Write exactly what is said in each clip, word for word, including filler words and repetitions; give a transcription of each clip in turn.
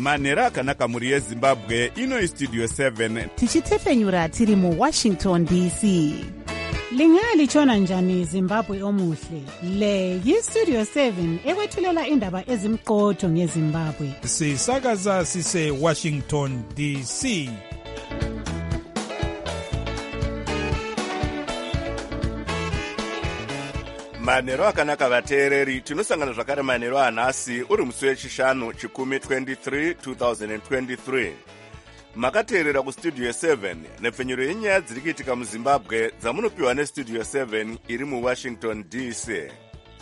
manhero akanaka mhuri yezimbabwe. Ino istudio seven tichitefenyura tiri muwashington D C. Lingalitshona njani Zimbabwe omuhle? Le yistudio seven ekwethulela indaba ezimqotho ngeZimbabwe. Sisakaza sise Washington D C. manhero akanaka vateereri, tinosangana zvakare manhero anhasi uri musi wechishanu chikumi twenty-three twenty twenty-three. Makateerera kustudio seven nepfenyuro yenyaya dziri kuitika muzimbabwe dzamunopiwa nestudio seven iri muwashington D C.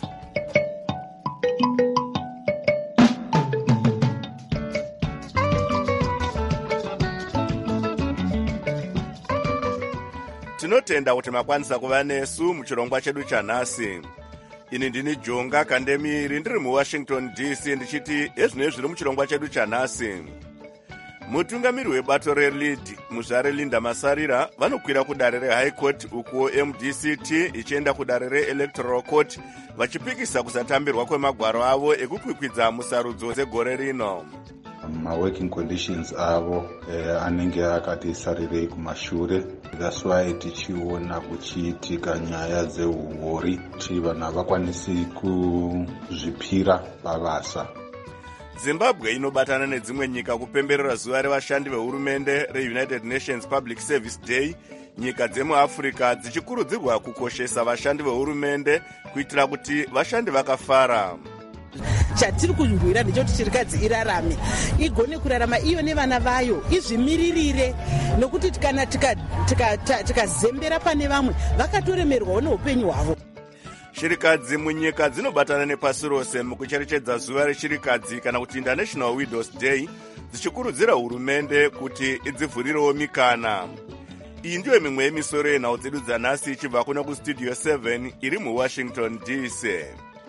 Tinotenda kuti makwanisa kuva nesu muchirongwa chedu chanhasi. Ini ndini Jonga Kandemiri ndiri muwashington D C ndichiti ezvinezvi zviri muchirongwa chedu chanhasi. Mutungamiri webato reLead muzvare Linda Masarira vanokwira kudare reHigh Court ukuwo M D C T ichienda kudare reElectoral Court vachipikisa kusatambirwa kwemagwaro avo ekukwikwidza musarudzo dzegore rino. Ma-working conditions avo eh, anenge akati sarirei kumashure. That's why tichiona kuchiitika nyaya dzeuhori kuti vanhu havakwanisi kuzvipira pabasa. Zimbabwe inobatana nedzimwe nyika kupemberera zuva revashandi vehurumende reUnited Nations Public Service Day. Nyika dzemuAfrica dzichikurudzirwa kukoshesa vashandi vehurumende kuitira kuti vashandi vakafara. Chatiri kuzvibhuira ndechoti chirikadzi irarame igone kurarama iyo nevana vayo izvimiririre, nokuti kana tikazembera pane vamwe vakatoremerwawo neupenyu hwavo. Shirikadzi munyika dzinobatana nepasi rose mukucherechedza zuva reshirikadzi kana kuti International Widows Day, dzichikurudzira hurumende kuti idzivhurirewo mikana. Iyi ndiyo mimwe yemisoro yenhau dzedu dzanhasi ichibva kuna kustudio seven iri muwashington D C.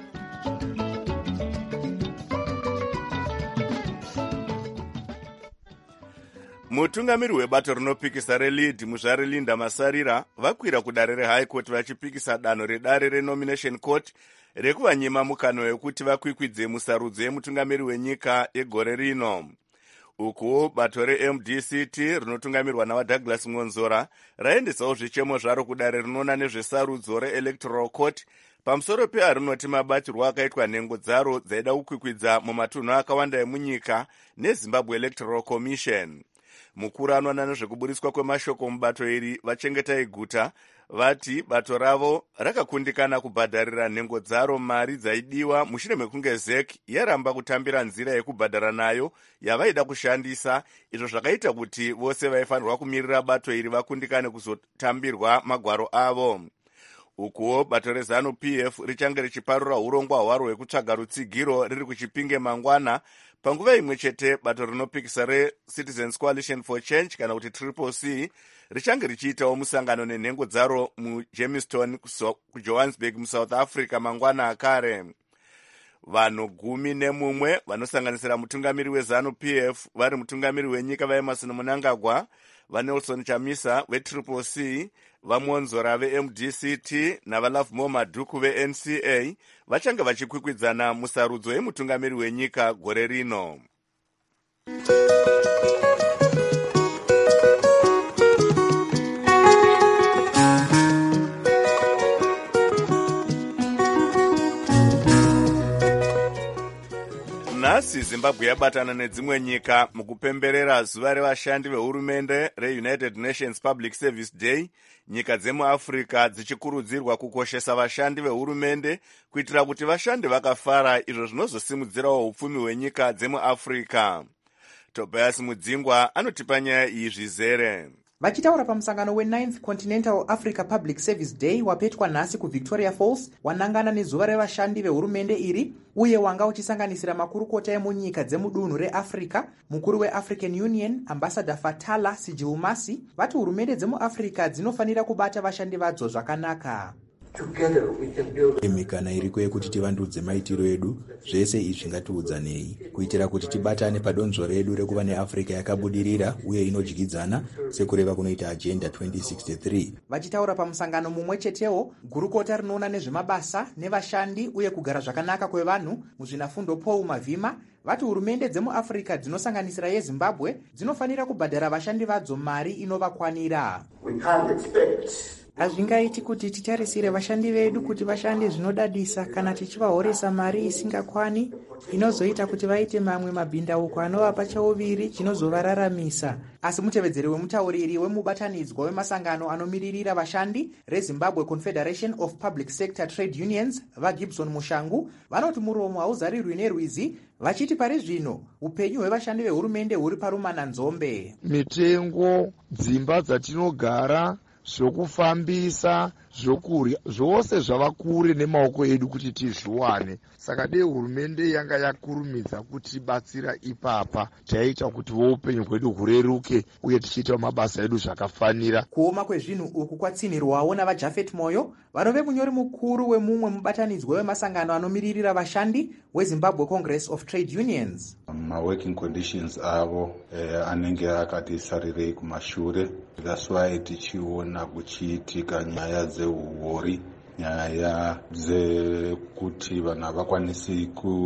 Mutungamiri webato rinopikisa reLead muzvare Linda Masarira vakwira kudare reHigh Court vachipikisa danho redare reNomination Court rekuvanyima mukano wekuti vakwikwidze musarudzo yemutungamiri wenyika yegore rino. Ukuwo bato reM D C T rinotungamirwa navaDouglas Ngonzora raendesawo zvichemo zvaro kudare rinoona nezvesarudzo reElectoral Court pamusoro pearinoti mabatirwo akaitwa nhengo dzaro dzaida kukwikwidza mumatunhu akawanda emunyika neZimbabwe Electoral Commission. Mukuru anoona nezvekuburiswa kwemashoko mubato iri vachengetai guta vati bato ravo rakakundikana kubhadharira nhengo dzaro mari dzaidiwa mushure mekunge Z E C yaramba kutambira nzira yekubhadhara nayo yavaida kushandisa, izvo zvakaita kuti vose vaifanirwa kumirira bato iri vakundikane kuzotambirwa magwaro avo. Ukuwo bato reZanu P F richange richiparura urongwa hwaro hwekutsvaga rutsigiro riri kuChipinge mangwana. Panguva imwe chete bato rinopikisa reCitizens Coalition for Change kana kuti Triple C richange richiitawo musangano nenhengo dzaro muJamestown kuJohannesburg muSouth Africa mangwana akare. Vanhu gumi nemumwe vanosanganisira mutungamiri weZanu P F vari mutungamiri wenyika vaEmerson Mnangagwa, vaNelson Chamisa veTriple C, vaMonzora veM D C T navaLovemore Madhuku veN C A vachange vachikwikwidzana musarudzo yemutungamiri wenyika gore rino. Nhasi Zimbabwe yabatana nedzimwe nyika mukupemberera zuva revashandi vehurumende reUnited Nations Public Service Day. Nyika dzemuAfrica dzichikurudzirwa kukoshesa vashandi vehurumende kuitira kuti vashandi vakafara, izvo zvinozosimudzirawo upfumi hwenyika dzemuAfrica. Tobias Mudzingwa anotipa nyaya iyi zvizere. Vachitaura pamusangano we-ninth Continental Africa Public Service Day wapetwa nhasi kuVictoria Falls, wanangana nezuva revashandi vehurumende iri uye wanga uchisanganisira makurukota emunyika dzemudunhu reAfrica. Mukuru weAfrican Union Ambassador Fatala Sijilumasi vati hurumende dzemuAfrica dzinofanira kubata vashandi vadzo zvakanaka. mikana iriko yekuti tivandudze maitiro edu, zvese izvi ngatiudzanei kuitira kuti tibatane padonzvo redu rekuva neAfrica yakabudirira uye inodyidzana sekureva kunoita Agenda twenty sixty-three. Vachitaura pamusangano mumwe chetewo, gurukota rinoona nezvemabasa nevashandi uye kugara zvakanaka kwevanhu muzvinafundo Paul Mavhima vati hurumende dzemuAfrica dzinosanganisira yeZimbabwe dzinofanira kubhadhara vashandi vadzo mari inovakwanira. Hazvingaiti kuti titarisire vashandi vedu kuti vashande zvinodadisa kana tichivahoresa mari isingakwani inozoita kuti vaite mamwe mabhindauko anovapa chauviri chinozovararamisa. Asi mutevedzeri wemutauriri wemubatanidzwa wemasangano anomiririra vashandi reZimbabwe Confederation of Public Sector Trade Unions vaGibson Mushangu vanoti muromo hauzarirwi nerwizi, vachiti pari zvino upenyu hwevashandi vehurumende huri parumana nzombe. Mitengo, dzimba dzatinogara, zvokufambisa, zvokurya, zvose zvava kure nemaoko edu kuti tizviwane. Saka dei hurumende yanga yakurumidza kutibatsira ipapa, taita kuti upenyu hwedu hureruke uye tichiita mabasa edu zvakafanira. Kuoma kwezvinhu uku kwatsinirwawo navaJafet Moyo, vanove munyori mukuru wemumwe mubatanidzwa wemasangano anomiririra vashandi weZimbabwe Congress of Trade Unions. Ma working conditions avo eh, anenge akati sarirei kumashure. That's why tichiona kuchiitika nyaya dzeuhori, nyaya dzekuti vanhu havakwanisi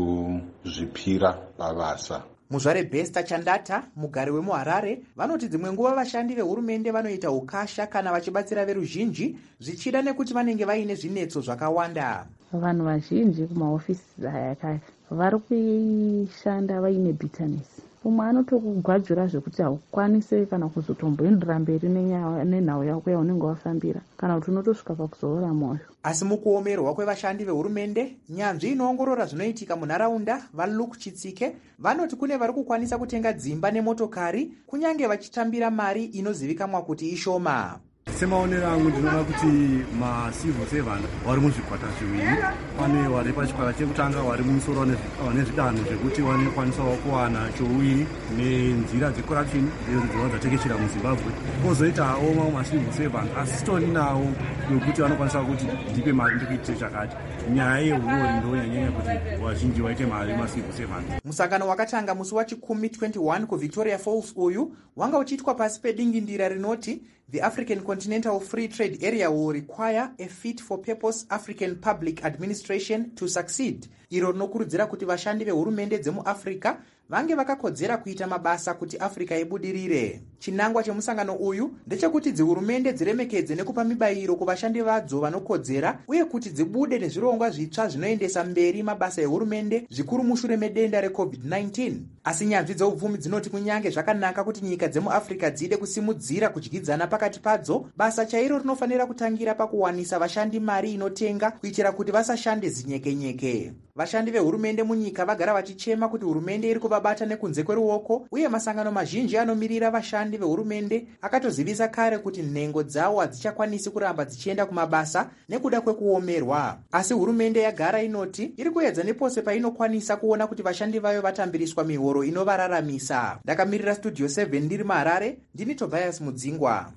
kuzvipira pabasa. Muzvare Besta Chandata, mugari wemuHarare, vanoti dzimwe nguva vashandi vehurumende vanoita ukasha kana vachibatsira veruzhinji zvichida nekuti vanenge vaine zvinetso zvakawanda. Vanhu vazhinji kumahofisi aya vari kuishanda vaine bitterness. Umwe anotokugwadzura zvekuti haukwanise kana kuzotomboendera mberi nenhau yako yaunenge wafambira kana kuti unotosvika pakuzoora mwoyo. Asi mukuomerwa kwevashandi vehurumende, nyanzvi inoongorora zvinoitika munharaunda vaLuke Chitsike vanoti kune vari kukwanisa kutenga dzimba nemotokari kunyange vachitambira mari inozivikanwa kuti ishoma. Semaonero angu ndinoona kuti macivil servant vari muzvikwata zviviri. Pane vari pachikwata chekutanga vari mumusoro wane zvidanho zvekuti vanokwanisawo kuwana chouiri nenzira dzecorruption dzinova dzatekeshera muZimbabwe. Kozoitawo mamwe macivil servant asitori nawo yokuti vanokwanisa kuti ndipe mari ndikuitire chakati. Nyaya yehuori ndonyanyanya kuti vazhinji vaite mari macivil servant. Musangano wakatanga musi wachikumi twenty-one kuVictoria Falls uyu wanga uchiitwa pasi pedingindira rinoti The African Continental Free Trade Area will require a fit-for-purpose African public administration to succeed. Iro rinokurudzira kuti vashandi vehurumende dzemuAfrica vange vakakodzera kuita mabasa kuti Africa ibudirire. Chinangwa chemusangano uyu ndechekuti dzihurumende dziremekedze nekupa mibayiro kuvashandi vadzo vanokodzera uye kuti dzibude nezvirongwa zvitsva zvinoendesa mberi mabasa ehurumende zvikuru mushure medenda reCovid nineteen. Asi nyanzvi dzeupfumi dzinoti kunyange zvakanaka kuti nyika dzemuAfrica dzide kusimudzira kudyidzana pakati padzo, basa chairo rinofanira kutangira pakuwanisa vashandi mari inotenga kuitira kuti vasashande zinyekenyeke. Vashandi vehurumende munyika vagara vachichema kuti hurumende iri kuvabata nekunze kweruoko uye masangano mazhinji anomirira vashandi vehurumende akatozivisa kare kuti nhengo dzawo hadzichakwanisi kuramba dzichienda kumabasa nekuda kwekuomerwa. Asi hurumende yagara inoti iri kuedza nepose painokwanisa kuona kuti vashandi vayo vatambiriswa mihoro inovararamisa. Ndakamirira Studio seven ndiri muHarare, ndini Tobias Mudzingwa.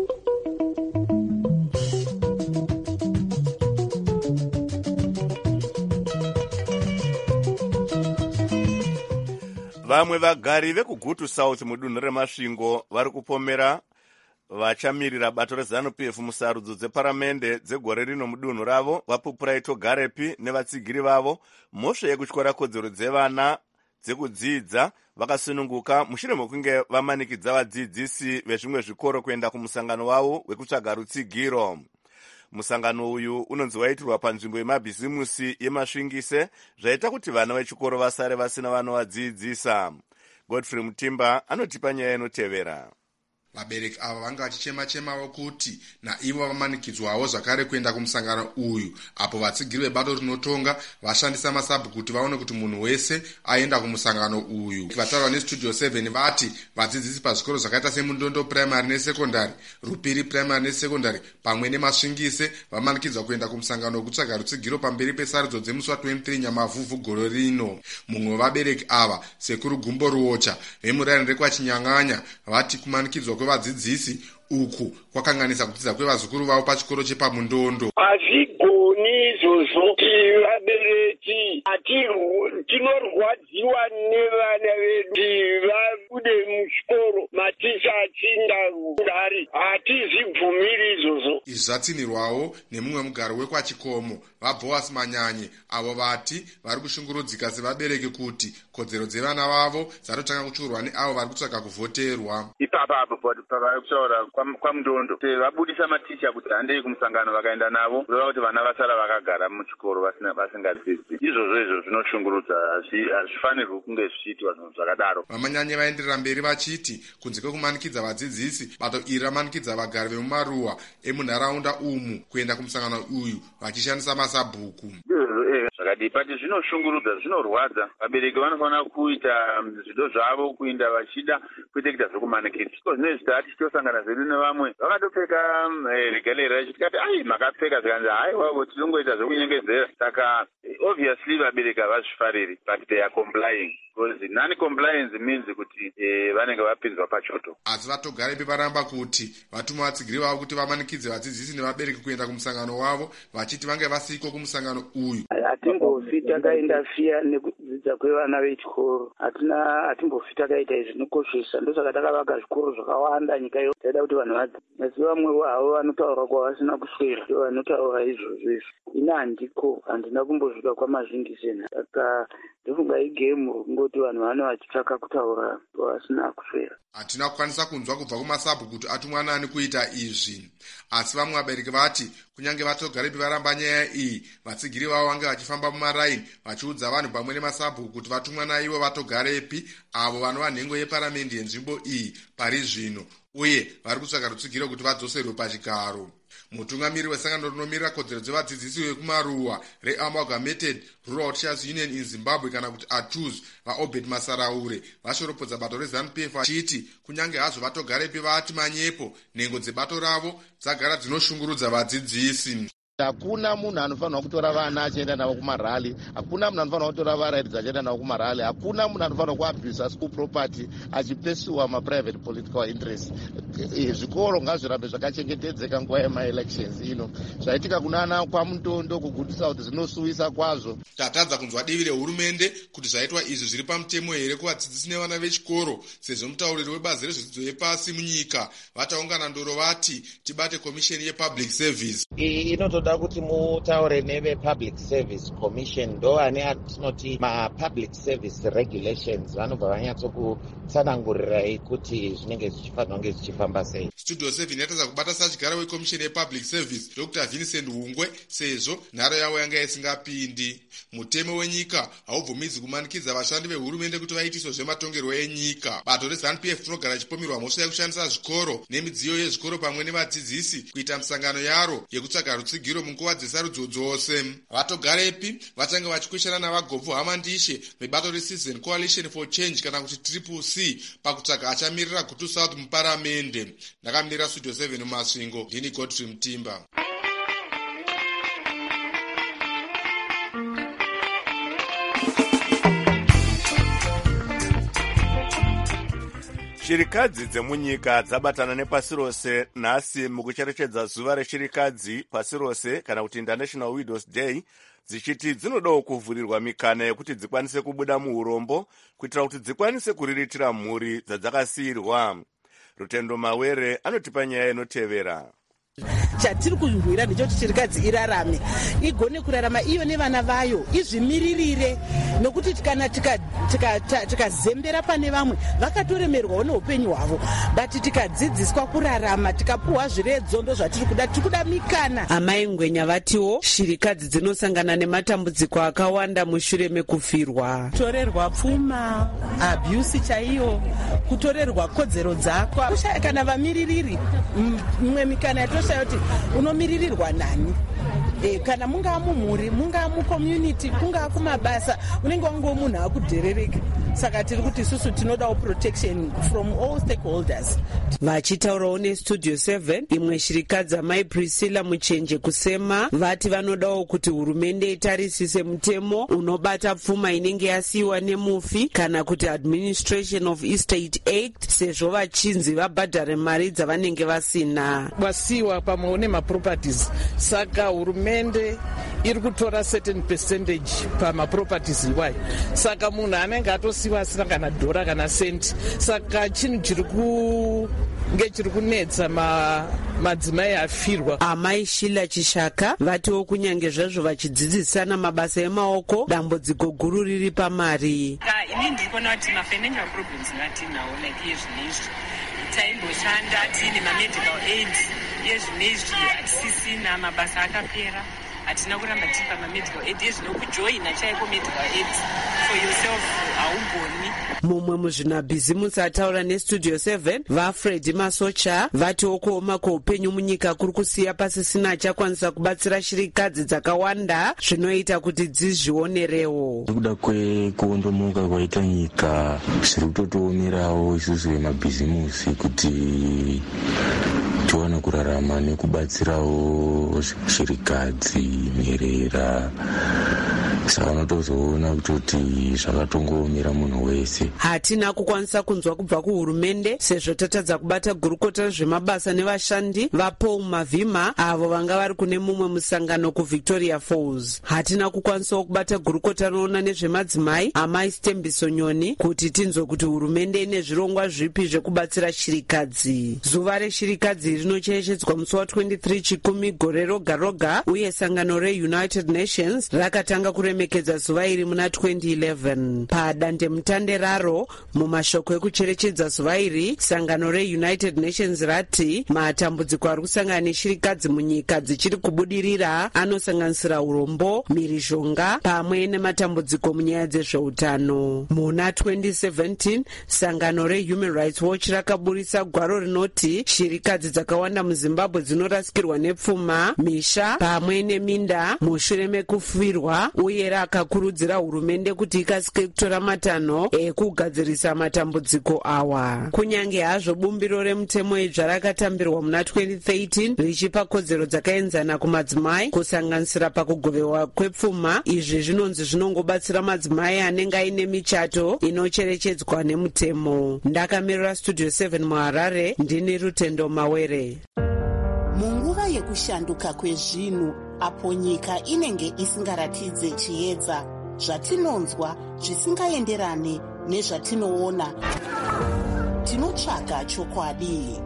Vamwe vagari vekuGutu South mudunhu reMasvingo vari kupomera vachamirira bato reZANU-P F musarudzo dzeparamende dzegore rino mudunhu ravo vaPupurai Togarepi nevatsigiri vavo mhosva yekutyora kodzero dzevana dzekudzidza vakasununguka mushure mekunge vamanikidza vadzidzisi vezvimwe zvikoro kuenda kumusangano wavo wekutsvaga rutsigiro. Musangano uyu unonzi waitirwa panzvimbo yemabhizimusi yeMasvingise zvaita kuti vana vechikoro vasare vasina vanovadzidzisa. Godfrey Mutimba anotipa nyaya inotevera. Vabereki ava vanga vachichema-chemawo kuti naivo vamanikidzwawo zvakare kuenda kumusangano uyu, apo vatsigiri vebato rinotonga vashandisa masabhu kuti vaone kuti munhu wese aenda kumusangano uyu. Vataura neStudio seven vati vadzidzisi pazvikoro zvakaita seMundondo Primary neSecondary, Rupiri Primary neSecondary pamwe neMasvingise vamanikidzwa kuenda kumusangano wekutsvaga rutsigiro pamberi pesarudzo dzemusi wa23 Nyamavhuvhu gore rino. Mumwe wevabereki ava, Sekuru Gumbo Ruocha vemurani rekwaChinyang'anya, vati kumanikidzwa kwevadzidzisi uku kwakanganisa kudzidza kwevazukuru vavo pachikoro chepamundondo. Hazvigoni izvozvo kuti vabereki tinorwadziwa nevana vedu vabude muchikoro maticha achinda kudari. Hatizvibvumiri izvozvo. Izvi zvatsinirwawo nemumwe mugaro wekwachikomo vaBhoasi Manyanyi, avo vati vari kushungurudzika sevabereki kuti kodzero dzevana vavo dzatotanga kuchurwa neavo vari kutsvaga kuvhoterwa. Ipapapo pavari kutaura kwamundondo vabudisa maticha kuti handei kumusangano vakaenda navo kureva kuti vana vasara vakagara muchikoro vasingadzidzi. Izvozvo izvo zvinoshungurudza, hazvifanirwi kunge zvichiitwa zvinhu zvakadaro. Vamanyanyi vaenderera mberi vachiti kunze kwekumanikidza vadzidzisi, bato iri ramanikidza vagari vemumaruwa emunharaunda umu kuenda kumusangano uyu vachishandisa masabhuku. Zvakadii pati zvinoshungurudza, zvinorwadza. Vabereki vanofanira kuita zvido zvavo kuinda vachida kwete kuita zvokumanikidza. Zvino zvitati tichitosangana zvedu nevamwe vakatopfeka regalera ichitikati ai makapfeka zikanzi haiwa tinongoita zvokunyengedzera. Saka obviously vabereki havazvifariri, but they are complying. Because non-compliance means kuti vanenge vapinzwa pachoto. Asi vatogare varamba kuti vatuma vatsigiri vavo kuti vamanikidze vadzidzisi nevabereki kuenda kumusangano wavo, vachiti vange vasiko kumusangano uyu. Hatimbofi takaenda fiya nekudzidza kwevana vechikoro. Hatina hatimbofi takaita izvi zvinokoshesa. Ndosaka takavaka zvikoro zvakawanda nyika yo. Taida kuti vanhu vadzidze. Asi vamwe havo vanotaura kwavasina kuswera. Vanotaura izvozvo izvi. Ina handiko, handina kumbosvika kwamazhinji sena. Saka ndofunga igemu ngoti vanhu vano vachitsvaka kutaura kwavasina kuswera. Hatina kukwanisa kunzwa kubva kumasabhu kuti atumwa nani kuita izvi. Asi vamwe vabereki vati kunyange vatogarepi varamba nyaya iyi, vatsigiri vavo vange vachifamba mumaraini vachiudza vanhu pamwe nemasabhu kuti vatumwa naivo vatogarepi, avo vanova nhengo yeparamende yenzvimbo iyi pari zvino, uye vari kutsvaga rutsigiro kuti vadzoserwe pachigaro. Mutungamiri wesangano rinomirira kodzero dzevadzidzisi vekumaruwa reAmalgamated Rural Teachers Union in Zimbabwe kana kuti A T U Z vaObed Masaraure vashoropodza bato reZANU P F vachiti kunyange hazvo vatogarepi vati manyepo, nhengo dzebato ravo dzagara dzinoshungurudza vadzidzisi. Hakuna munhu anofanira kutora vana achienda navo kumarali, hakuna munhu anofanira kutora varaidzi achienda navo kumarali, hakuna munhu anofanira kuabuse school property achipesiwa maprivate political interest. Zvikoro ngazvirambe zvakachengetedzeka nguva yemaelections ino. Zvaitika kunana kwamundondo kuGood South zvinosuwisa kwazvo. Tatadza kunzwa divi rehurumende kuti zvaitwa izvi zviri pamutemo here kuvadzidzisi nevana vechikoro, sezvo mutauriri webazi rezvidzidzo yepasi munyika vataungana ndoro vati tibate komisheni yepublic service. Inotoda kuti mutaure neve public service commission, ndo ane atinoti ma public service regulations, vanobva vanyatsokutsanangurirai kuti zvinenge zvichifanira kunge zvichifamba sei. Studio seven yatadza kubata sachigara wekomisheni yepublic service Doctor Vincent Hungwe, sezvo nharo yavo yanga isingapindi. Mutemo wenyika haubvumidzi kumanikidza vashandi vehurumende kuti vaitiswe zvematongerwo enyika. Bato reZANU P F rinogara chipomirwa mhosva yekushandisa zvikoro nemidziyo yezvikoro pamwe nevadzidzisi kuita misangano yaro yekutsvaga rutsigiro munguva dzesarudzo dzose. Vatogarepi vachange vachikweshana navagobvu Hamandishe vebato reCitizen Coalition for Change kana kuti Triple C pakutsvaga achamirira Gutu South muparamende. Ndakamira Studio seven mumasvingo, ndini Godfrey Mutimba. Shirikadzi dzemunyika dzabatana nepasi rose nhasi mukucherechedza zuva reshirikadzi pasi rose kana kuti International Widows Day, dzichiti dzinodawo kuvhurirwa mikana yekuti dzikwanise kubuda muurombo kuitira kuti dzikwanise kuriritira mhuri dzadzakasiyirwa. Rutendo Mawere anotipa nyaya inotevera. Chatiri kurwira ndechoti chirikadzi irarame, igone kurarama iyo nevana vayo, izvimiririre, nokuti kana tikazembera pane vamwe vakatoremerwawo neupenyu hwavo, but tikadzidziswa kurarama, tikapuhwa zviredzo, ndo zvatiri kuda, tiri kuda mikana. Amai Ngwenya vatiwo shirikadzi dzinosangana nematambudziko akawanda mushure mekufirwa. Kutorerwa pfuma, abuse chaiyo, kutorerwa kodzero dzako, kushaya kana vamiririri, mimwe mikana yato kuti unomiririrwa nani. E, kana mungaa mumhuri, mungaa mucommunity, kungaa kumabasa, unenge wangu munhu akudherereka. saka tiri kuti isusu tinodawo protection from all stakeholders. Vachitaurawo nestudio seven, imwe shirikadzi amai Priscilla Muchenje kusema vati vanodawo kuti hurumende itarisise mutemo unobata pfuma inenge yasiyiwa nemufi kana kuti Administration of Estate Act, sezvo vachinzi vabhadhare mari dzavanenge vasina. Wasiwa pamwe nemaproperties, saka hurumende iri kutora certain percentage pamaproperties iwayo, saka munhu anenge atosiwa asina kana dhora kana senti, saka chinhu chiri ku ngechiri kunetsa madzimai afirwa. Amai Shila Chishaka vatiwo kunyange zvazvo vachidzidzisana mabasa emaoko, dambudziko guru riri pamari. Ini ndikuona kuti mafinancial problems ngatinawo like yezvinezvi taimboshanda tine mamedical aid, yezvinezvi hatisisina, mabasa akapera, hatina kuramba tipa mamedical aid, yezvinokujoina chaiko medical aid for yourself haugoni. Mumwe muzvinabhizimusi ataura nestudio seven, vaFred Masocha vatiwo kuoma kweupenyu munyika kuri kusiya pasisina achakwanisa kubatsira shirikadzi dzakawanda zvinoita kuti dzizvionerewo. Nekuda kwekuondomoka kwaita nyika zviri kutotiomerawo isusu vemabhizimusi kuti tiwane kurarama nekubatsirawo shirikadzi nherera, saka unotozoona kutoti zvakatongoomera munhu wese. Hatina kukwanisa kunzwa kubva kuhurumende sezvo tatadza kubata gurukota zvemabasa nevashandi vaPaul Mavhima avo vanga vari kune mumwe musangano kuVictoria Falls. Hatina kukwanisawo kubata gurukota rinoona nezvemadzimai amai Stembiso Nyoni kuti tinzwe kuti hurumende ine zvirongwa zvipi zvekubatsira shirikadzi. Zuva reshirikadzi rinocherechedzwa musi wa23 chikumi gore roga roga, uye sangano reUnited Nations rakatanga kuremekedza zuva iri muna twenty eleven. Padande mutande raro mumashoko ekucherechedza zuva iri, sangano reUnited Nations rati matambudziko ari kusangana neshirikadzi munyika dzichiri kubudirira anosanganisira urombo, mhirizhonga pamwe nematambudziko munyaya dzezveutano. Muna twenty seventeen sangano reHuman Rights Watch rakaburisa gwaro rinoti shirikadzi dzakawanda muZimbabwe dzinorasikirwa nepfuma, misha pamwe neminda mushure mekufirwa, uye rakakurudzira hurumende kuti ikasike kutora matanho ekugadzirisa matambudziko awa. Kunyange hazvo bumbiro remutemo idzva rakatambirwa muna twenty thirteen richipa kodzero dzakaenzana kumadzimai kusanganisira pakugoverwa kwepfuma, izvi zvinonzi zvinongobatsira madzimai anenge aine michato inocherechedzwa nemutemo. Ndakamirira studio seven muHarare, ndini Rutendo Mawere. Munguva yekushanduka kwezvinhu, apo nyika inenge isingaratidze chiedza, zvatinonzwa zvisingaenderane nezvatinoona, tinotsvaga chokwadi.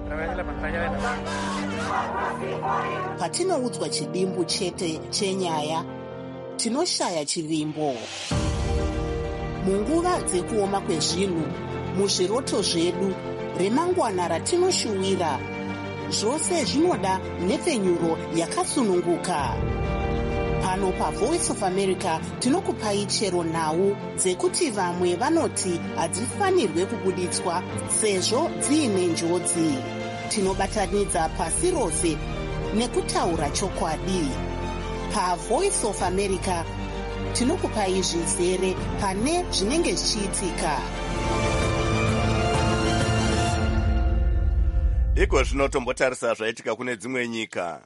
Patinoudzwa chidimbu chete chenyaya, tinoshaya chivimbo. Munguva dzekuoma kwezvinhu, muzviroto zvedu, remangwana ratinoshuwira, zvose zvinoda nhepfenyuro yakasununguka. Pano paVoice of America tinokupai chero nhau dzekuti vamwe vanoti hadzifanirwe kubuditswa sezvo dziine njodzi. Tinobatanidza pasi rose nekutaura chokwadi. PaVoice of America tinokupai zvizere pane zvinenge zvichiitika. Iko zvino tombotarisa zvaitika kune dzimwe nyika.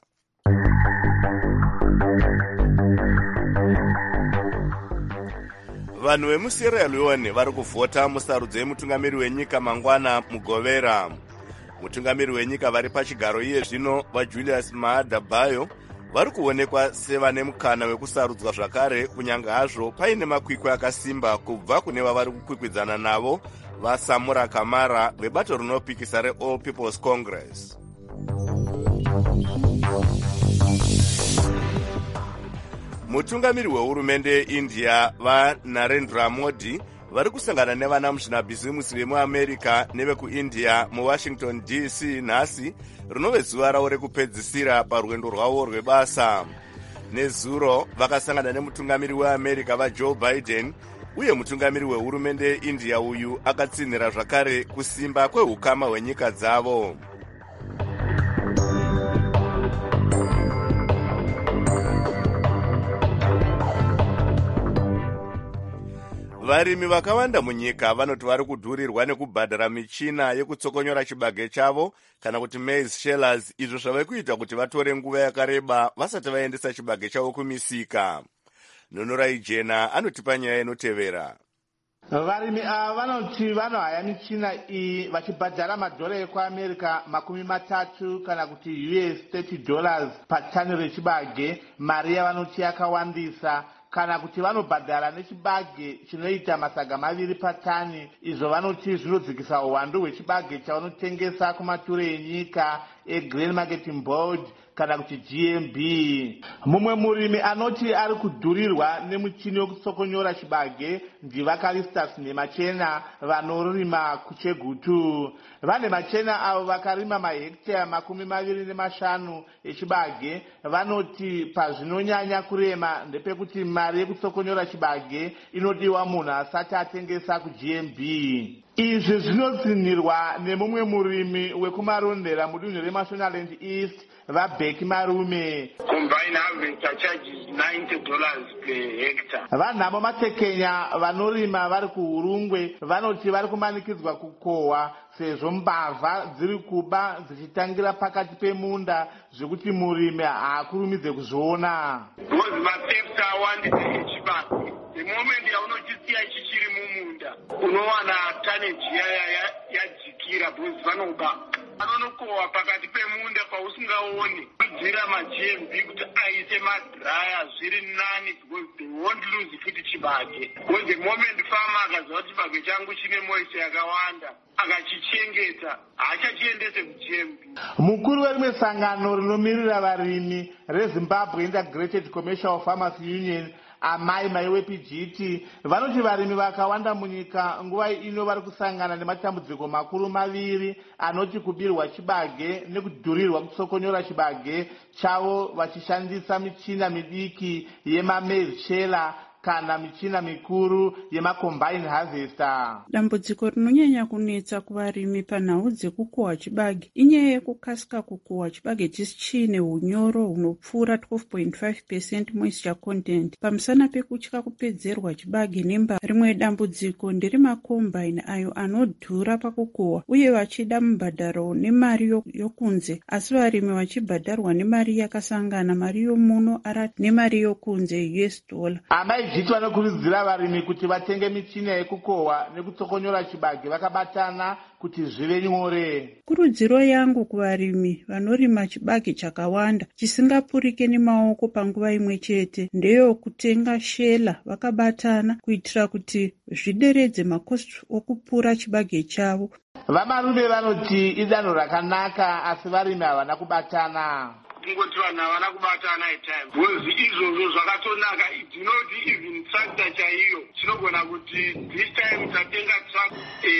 Vanhu vemuSierra Leone vari kuvhota musarudzo yemutungamiri wenyika mangwana mugovera. Mutungamiri wenyika vari pachigaro iye zvino vaJulius Maada Bio vari kuonekwa sevane mukana wekusarudzwa zvakare, kunyange hazvo paine makwikwi akasimba kubva kune vavari kukwikwidzana navo vaSamura Kamara vebato rinopikisa reAll People's Congress. Mutungamiri wehurumende yeIndia vaNarendra Modi vari kusangana nevana muzvinabhizimusi vemuAmerica nevekuIndia muWashington D C nhasi, rinove zuva ravo rekupedzisira parwendo rwavo rwebasa. Nezuro vakasangana nemutungamiri weAmerica vaJoe Biden, uye mutungamiri wehurumende yeIndia uyu akatsinhira zvakare kusimba kwehukama hwenyika dzavo. varimi vakawanda munyika vanoti vari kudhurirwa nekubhadhara michina yekutsokonyora chibage chavo kana kuti maize shellers, izvo zvave kuita kuti vatore nguva yakareba vasati vaendesa chibage chavo kumisika. Nonorai Jena anotipa nyaya inotevera. Varimi ava vanoti vanohaya michina iyi vachibhadhara madhora ekuamerica makumi matatu kana kuti U S thirty dollars patani rechibage, mari yavanoti yakawandisa. Kana kuti vanobhadhara nechibage chinoita masaga maviri patani, izvo vanoti zvinodzikisa uwandu hwechibage chavanotengesa kumature enyika eGrain Marketing Board kana kuti G M B. Mumwe murimi anoti ari kudhurirwa nemuchini wekutsokonyora chibage ndivaKalistas neMachena vanorima kuChegutu. Vane Machena avo vakarima mahekitari makumi maviri nemashanu echibage vanoti pazvinonyanya kurema ndepekuti mari yekutsokonyora chibage inodiwa munhu asati atengesa kuG M B. Izvi zvinotsinirwa nemumwe murimi wekumarondera mudunhu reMashonaland East vaBheki Marume. Combine harvester charges ninety dollars per hectare. Vanhamo matekenya vanorima vari kuHurungwe vanoti vari kumanikidzwa kukohwa sezvo mbavha dziri kuba dzichitangira pakati pemunda zvekuti murimi haakurumidze kuzviona. Because matheft awandise echibage. The moment yaunochisiya chichiri mumunda unowana tonnage yadzikira because vanoba vanonokohwa pakati pemunda pausingaoni kudzira maG M B kuti aise madhiraya zviri nani because they won't lose futi chibage. Because the moment farmer akaziva kuti chibage changu chine moisture yakawanda akachichengeta haachachiendese kuG M B. Mukuru werimwe sangano rinomirira varimi reZimbabwe Integrated Commercial Farmers Union Amai Maiwe P G T vanoti varimi vakawanda munyika nguva ino vari kusangana nematambudziko makuru maviri anoti kubirwa chibage nekudhurirwa kutsokonyora chibage chavo vachishandisa michina midiki yemamaize sheller kana michina mikuru yemacombine harvester. Dambudziko rinonyanya kunetsa kuvarimi panhau dzekukohwa chibage inyaya yekukasika kukohwa chibage chine unyoro hunopfuura twelve point five percent moisture content pamusana pekutya kupedzerwa chibage nemba. Rimwe dambudziko nderemacombine ayo anodhura pakukohwa uye vachida mubhadharo nemari yokunze, asi varimi vachibhadharwa nemari yakasangana, mari yomuno arati nemari yokunze U S dollar. Zvitwa nokurudzira varimi kuti vatenge michina yekukohwa nekutsokonyora chibage vakabatana kuti zvive nyore. Kurudziro yangu kuvarimi vanorima chibage chakawanda chisingapurike nemaoko panguva imwe chete ndeyokutenga shela vakabatana kuitira kuti zvideredze makosti okupura chibage chavo. Vamarume vanoti idanho rakanaka asi varimi havana kubatana. Kungoti vanhu havana kubatana etime because izvozvo zvakatonaka. Tinoti even tractor chaiyo tinogona kuti this time tatenga tractor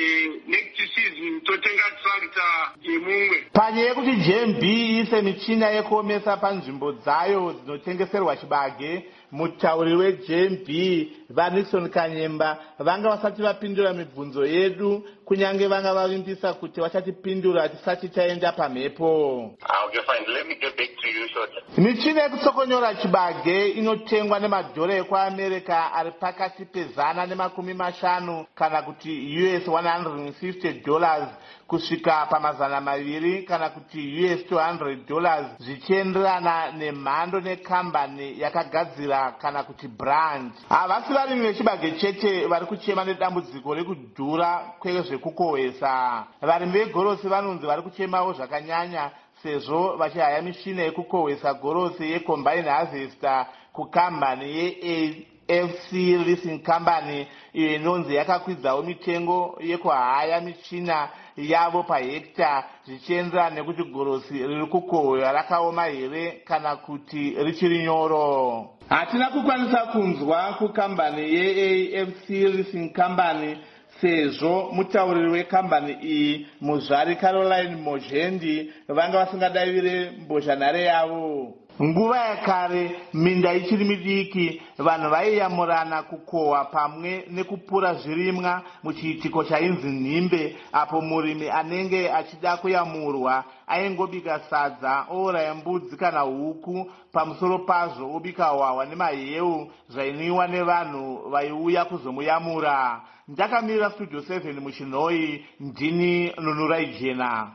next season totenga tractor yemumwe. Panyaya yekuti G M B ise michina yekuomesa panzvimbo dzayo dzinotengeserwa chibage, mutauri weG M B vaNixon Kanyemba vanga vasati vapindura mibvunzo yedu kunyange vanga vavimbisa kuti vachatipindura tisati taenda pamhepo. Okay, fine. Let me get back to you shortly. Michina yekutsokonyora chibage inotengwa nemadhora ekuAmerica ari pakati pezana nemakumi mashanu kana kuti U S one hundred fifty dollars kusvika pamazana maviri kana kuti U S two hundred dollars zvichienderana nemhando nekambani yakagadzira kana kuti brand. Havasi varimi vechibage chete vari kuchema nedambudziko rekudhura kwezvekukohwesa. Varimi vegorosi vanonzi vari kuchemawo zvakanyanya sezvo vachihaya mishina yekukohwesa gorosi yecombine harvester kukambani ye F C Leasing Company iyo inonzi yakakwidzawo mitengo yekuhaya michina yavo pahekita zvichienderana nekuti gorosi riri kukohwa rakaoma here kana kuti richiri nyoro. Hatina kukwanisa kunzwa kukambani ye A F C Leasing Company sezvo mutauriri wekambani iyi muzvari Caroline Mojendi vanga vasingadavire mbozhanhare yavo. nguva yakare minda ichiri midiki vanhu vaiyamurana kukohwa pamwe nekupura zvirimwa muchiitiko chainzi nhimbe, apo murimi anenge achida kuyamurwa aingobika sadza, ouraya mbudzi kana huku, pamusoro pazvo obika hwahwa nemaheu zvainwiwa nevanhu vaiuya kuzomuyamura. Ndakamirira studio seven muchinhoi, ndini Nunurai Jena.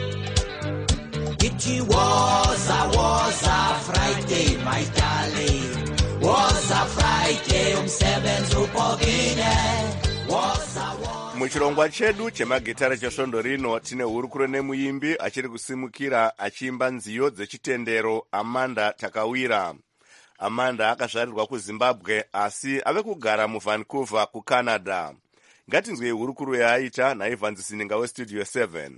It was a, was a Friday, my darling. Was a Friday, umsebenzi upogile. Was a, was muchirongwa chedu chemagitara chesvondo rino tine hurukuro nemuimbi achiri kusimukira achiimba nziyo dzechitendero Amanda Takawira. Amanda akazvarirwa kuZimbabwe asi ave kugara muVancouver kuCanada. Ngatinzwei hurukuro yaaita naIvan Zininga weStudio seven.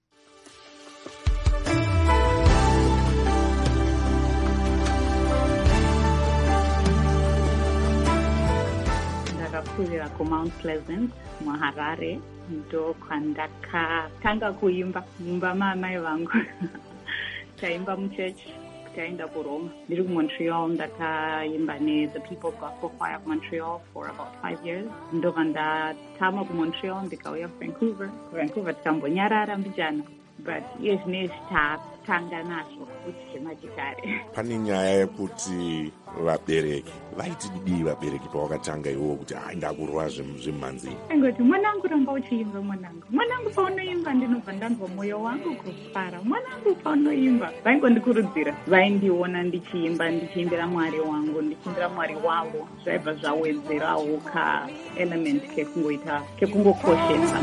ndakakurira kuMount Pleasant muHarare, ndo kwandakatanga kuimba mumba maamai vangu. Taimba muchechi, taenda kuRoma. Ndiri kuMontreal, ndakaimba neThe People's Gospel Choir kuMontreal for about five years. Ndobva ndatama kuMontreal ndikauya kuVancouver. Vancouver tikambonyarara mbijana. But yes, nezvi tatanga nazvo kuti chemachikare. Pane nyaya yekuti vabereki vaiti dii vabereki pawakatanga iwowo kuti hai ndakurwa zvemhanzi. Ngoti mwanangu ramba uchiimba mwanangu. Mwanangu paunoimba ndinobva ndanzwa mwoyo wangu kufara. Mwanangu paunoimba. Vaingondikurudzira. Vaindiona ndichiimba ndichiimbira Mwari wangu, ndichiimbira Mwari wavo. Zvaibva zvawedzerawo ka element kekungoita kekungokoshesa.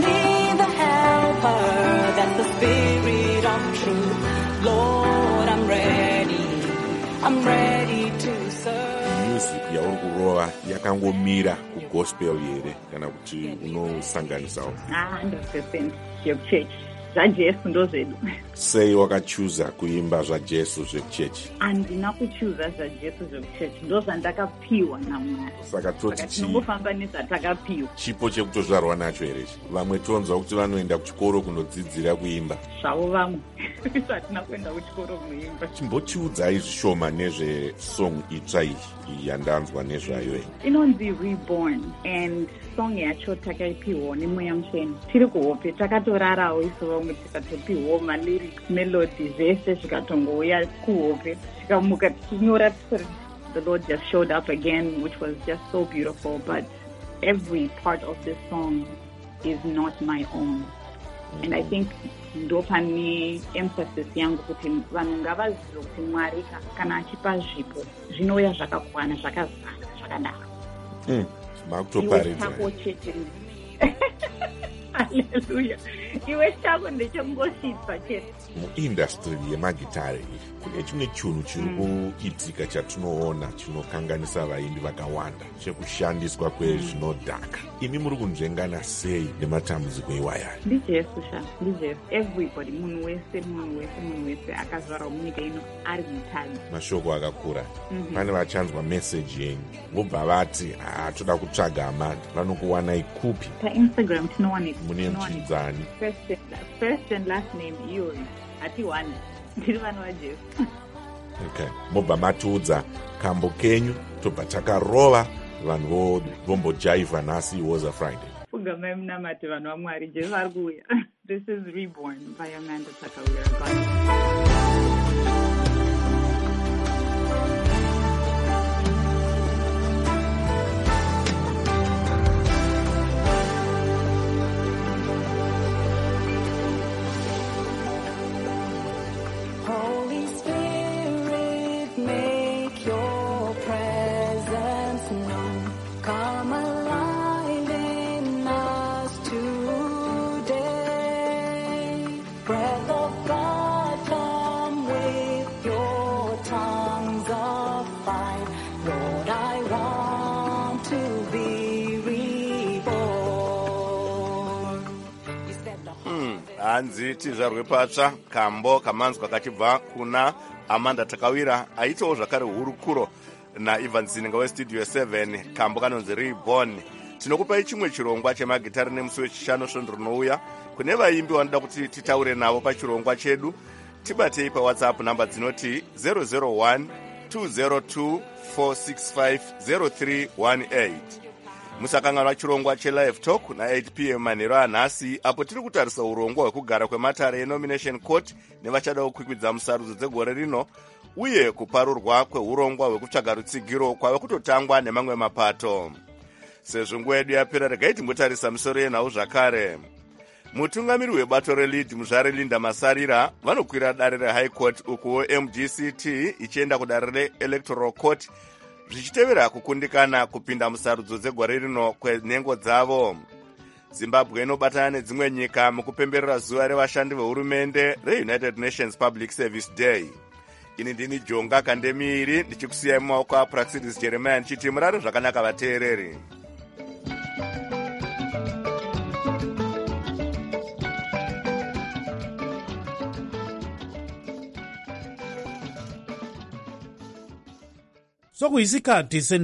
That's the spirit of truth. Lord, I'm ready. I'm ready to serve. Music yauri kurova yakangomira kugospel here kana kuti unosanganisawo? Ah, one hundred percent yekuchechi. ZvaJesu ndozvedu. Sei wakachuza kuimba zvaJesu zvekuchechi? Handina kuchuza zvaJesu zvekuchechi, ndozvandakapiwa naMwari. Saka toti tinongofamba nezvatakapiwa. Chipo chekutozvarwa nacho here? Vamwe tonzwa kuti vanoenda kuchikoro kunodzidzira kuimba. Zvavo vamwe. Hatina kuenda kuchikoro kuimba. Chimbotiudzai zvishoma nezvesong itsva iyi yandanzwa nezvayo. Inonzi Reborn, and song yacho takaipiwa neMweya Mutsvene. Tiri kuhope takatorarawo isu vamwe tikatopiwawo malyrics, melody zvese zvikatongouya kuhope. Tikamuka tichinyora the Lord just showed up again, which was just so beautiful. But every part of this song is not my own. And I think ndo pane emphasis yangu kuti vanhu ngavazive kuti Mwari kana achipa zvipo zvinouya zvakakwana, zvakazara, zvakadaro. Mm. Makutoparidza. Hallelujah. Iwe chako ndechekungosvitsa chete. Muindustry yemagitare kune chimwe chinhu chiri kuitika chatinoona chinokanganisa vaimbi vakawanda, chekushandiswa kwezvinodhaka. Imi muri kunzvengana sei nematambudziko iwaya? NdiJesu sha, ndiJesu. Everybody, munhu wese, munhu wese, munhu wese akazvarwa munyika ino ari mutadzi. Mashoko akakura. Mm-hmm. Pane vachanzwa message yenyu vobva vati ah, toda kutsvaga Amanda. Vanokuwanai kupi? PaInstagram tinowanika. Mune mchidzani? First, first and last name iyoyo. Hati one. Ndiri vana vaJesu. Okay. Mobva matiudza kambo kenyu tobva takarova vanhu vombojaivha nhasi it was a Friday. Ugamai munamati vanhu vaMwari, Jesu vari kuuya. This is Reborn by Amanda Takawira. hanzi tizvarwe patsva kambo kamanzwa kachibva kuna Amanda Takawira aitawo zvakare hurukuro naIvan Zininga weStudio seven. Kambo kanonzi Reborn. Tinokupai chimwe chirongwa chemagitari nemusi wechishanu svondo rinouya. Kune vaimbi vanoda kuti titaure navo pachirongwa chedu tibatei pawhatsapp namba dzinoti zero zero one two zero two four six five zero three one eight. musakanganwa chirongwa chelive talk na-eight p m manhero anhasi, apo tiri kutarisa urongwa hwekugara kwematare yenomination court nevachada kukwikwidza musarudzo dzegore rino, uye kuparurwa kweurongwa hwekutsvaga rutsigiro kwave kutotangwa nemamwe mapato. Sezvo nguva yedu yapera, regai timbotarisa misoro yenhau zvakare. Mutungamiri webato relid muzvarelinda Masarira vanokwira dare rehigh court, ukuwo M G C T ichienda kudare reelectoral court, zvichitevera kukundikana kupinda musarudzo dzegore rino kwenhengo dzavo. Zimbabwe inobatana nedzimwe nyika mukupemberera zuva revashandi vehurumende reUnited Nations Public Service Day. Ini ndini Jonga Kandemiri ndichikusiyai mumaoko aPraxidis Jeremiah ndichiti murare zvakanaka vateereri. sokuyisikhathi